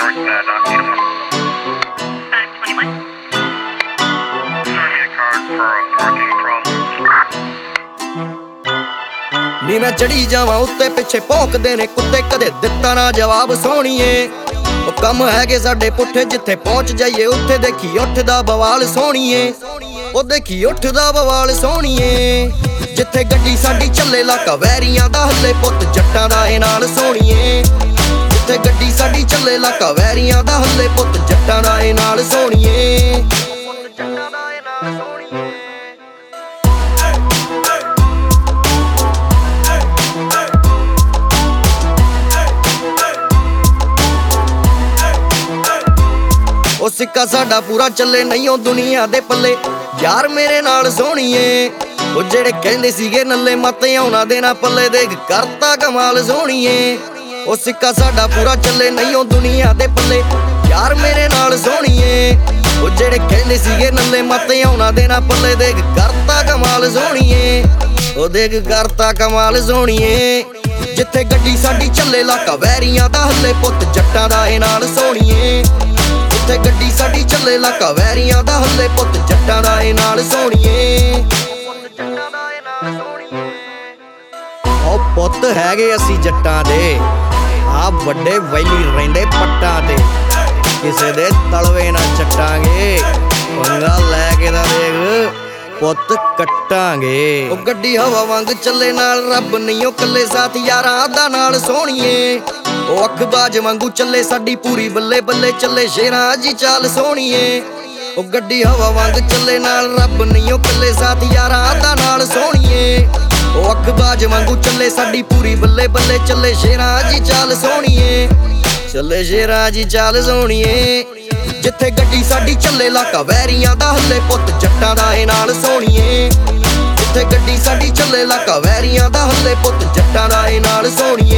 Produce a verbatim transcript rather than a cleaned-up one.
George Bad, uh, uniform. five twenty-one. Sorry, a card for a parking problem. ਨੀ ਮੈਂ ਚੜੀ ਜਾਵਾਂ ਉੱਤੇ ਪਿੱਛੇ ਭੌਂਕਦੇ ਨੇ ਕੁੱਤੇ ਕਦੇ ਦਿੱਤਾ ਨਾ ਜਵਾਬ ਸੋਹਣੀਏ ਉਹ ਕੰਮ ਹੈਗੇ ਸਾਡੇ ਪੁੱਠੇ ਜਿੱਥੇ ਪਹੁੰਚ ਜਾਈਏ ਉੱਥੇ ਦੇਖੀ ਉੱਠਦਾ ਬਵਾਲ ਸੋਹਣੀਏ ਉਹ ਦੇਖੀ ਉੱਠਦਾ ਬਵਾਲ ਸੋਹਣੀਏ ਜਿੱਥੇ ਗੱਡੀ ਸਾਡੀ ਚੱਲੇ ਲਾਕਾ ਵੈਰੀਆਂ ਦਾ ਹੱਲੇ ਪੁੱਤ ਜੱਟਾਂ ਦਾ ਇਹ ਨਾਲ ਸੋਹਣੀਏ ਜਿੱਥੇ ਗੱਡੀ ਸਾਡੀ ਚੱਲੇ ਲਾਕਾ ਵੈਰੀਆਂ ਦਾ ਹੱਲੇ ਪੁੱਤ ਜੱਟਾਂ ਦਾ ਇਹ ਨਾਲ ਸੋਹਣੀਏ ਜੱਟਾਂ ਦਾ ਇਹ ਨਾਲ ਸੋਹਣੀਏ ਉਹ ਸਿੱਕਾ ਸਾਡਾ ਪੂਰਾ ਚੱਲੇ ਨਹੀਂ ਉਹ ਦੁਨੀਆ ਦੇ ਪੱਲੇ ਯਾਰ ਮੇਰੇ ਨਾਲ ਸੋਹਣੀਏ ਉਹ ਜਿਹੜੇ ਕਹਿੰਦੇ ਸੀਗੇ ਨੱਲੇ ਮੱਤੇ ਆਉਣਾ ਦੇਣਾ ਪੱਲੇ ਦੇਖ ਕਰਤਾ ਕਮਾਲ ਸੋਹਣੀਏ ਉਹ ਸਿੱਕਾ ਸਾਡਾ ਪੂਰਾ ਚੱਲੇ ਨਹੀਂ ਉਹ ਦੁਨੀਆ ਦੇ ਪੱਲੇ ਯਾਰ ਮੇਰੇ ਨਾਲ ਸੋਹਣੀਏ ਉਹ ਜਿਹੜੇ ਕਹਿੰਦੇ ਸੀਗੇ ਨੱਲੇ ਮੱਤੇ ਆਉਣਾ ਦੇਣਾ ਪੱਲੇ ਦੇਖ ਕਰਤਾ ਕਮਾਲ ਸੋਹਣੀਏ ਉਹ ਦੇਖ ਕਰਤਾ ਕਮਾਲ ਸੋਹਣੀਏ ਜਿੱਥੇ ਗੱਡੀ ਸਾਡੀ ਚੱਲੇ ਲਾਕਾ ਵੈਰੀਆਂ ਦਾ ਹੱਲੇ ਪੁੱਤ ਜੱਟਾਂ ਦਾ ਇਹ ਨਾਲ ਸੋਹਣੀਏ ਜਿੱਥੇ ਗੱਡੀ ਸਾਡੀ ਚੱਲੇ ਲਾਕਾ ਵੈਰੀਆਂ ਦਾ ਹੱਲੇ ਪੁੱਤ ਜੱਟਾਂ ਦਾ ਇਹ ਨਾਲ ਸੋਹਣੀਏ ਉਹ ਪੁੱਤ ਹੈਗੇ ਅਸੀਂ ਜੱਟਾਂ ਦੇ ਆ ਵੱਡੇ ਵੈਲੀ ਰਹਿੰਦੇ ਪੱਟਾਂ ਤੇ ਕਿਸੇ ਦੇ ਤਲਵੇ ਨਾ ਚੱਟਾਂਗੇ ਪੰਗਾ ਲੈ ਕੇ ਤਾਂ ਦੇਖ ਪੁੱਤ ਕੱਟਾਂਗੇ ਉਹ ਗੱਡੀ ਹਵਾ ਵਾਂਗ ਚੱਲੇ ਨਾਲ ਰੱਬ ਨਹੀਂ ਉਹ ਕੱਲੇ ਸਾਥ ਯਾਰਾਂ ਦਾ ਨਾਲ ਸੋਹਣੀਏ ਉਹ ਅੱਖਬਾਜ ਵਾਂਗੂ ਚੱਲੇ ਸਾਡੀ ਪੂਰੀ ਬੱਲੇ ਬੱਲੇ ਚੱਲੇ ਸ਼ੇਰਾਂ ਜੀ ਚਾਲ ਸੋਹਣੀਏ ਉਹ ਗੱਡੀ ਹਵਾ ਵਾਂਗ ਚੱਲੇ ਨਾਲ ਰੱਬ ਨਹੀਂ ਉਹ ਕੱਲੇ ਸਾਥ ਯਾਰਾਂ ਦਾ ਨਾਲ ਸੋਹਣੀਏ ਉਹ ਅੱਖਬਾਜ ਵਾਂਗੂ ਚੱਲੇ ਸਾਡੀ ਪੂਰੀ ਬੱਲੇ ਬੱਲੇ ਚੱਲੇ ਸ਼ੇਰਾਂ ਜੀ ਚਾਲ ਸੋਹਣੀਏ ਚੱਲੇ ਸ਼ੇਰਾਂ ਜੀ ਚਾਲ ਸੋਹਣੀਏ ਜਿੱਥੇ ਗੱਡੀ ਸਾਡੀ ਚੱਲੇ ਲਾਕਾ ਵੈਰੀਆਂ ਦਾ ਹੱਲੇ ਪੁੱਤ ਜੱਟਾਂ ਦਾ ਇਹ ਨਾਲ ਸੋਹਣੀਏ ਜਿੱਥੇ ਗੱਡੀ ਸਾਡੀ ਚੱਲੇ ਲਾਕਾ ਵੈਰੀਆਂ ਦਾ ਹੱਲੇ ਪੁੱਤ ਜੱਟਾਂ ਦਾ ਇਹ ਨਾਲ ਸੋਹਣੀਏ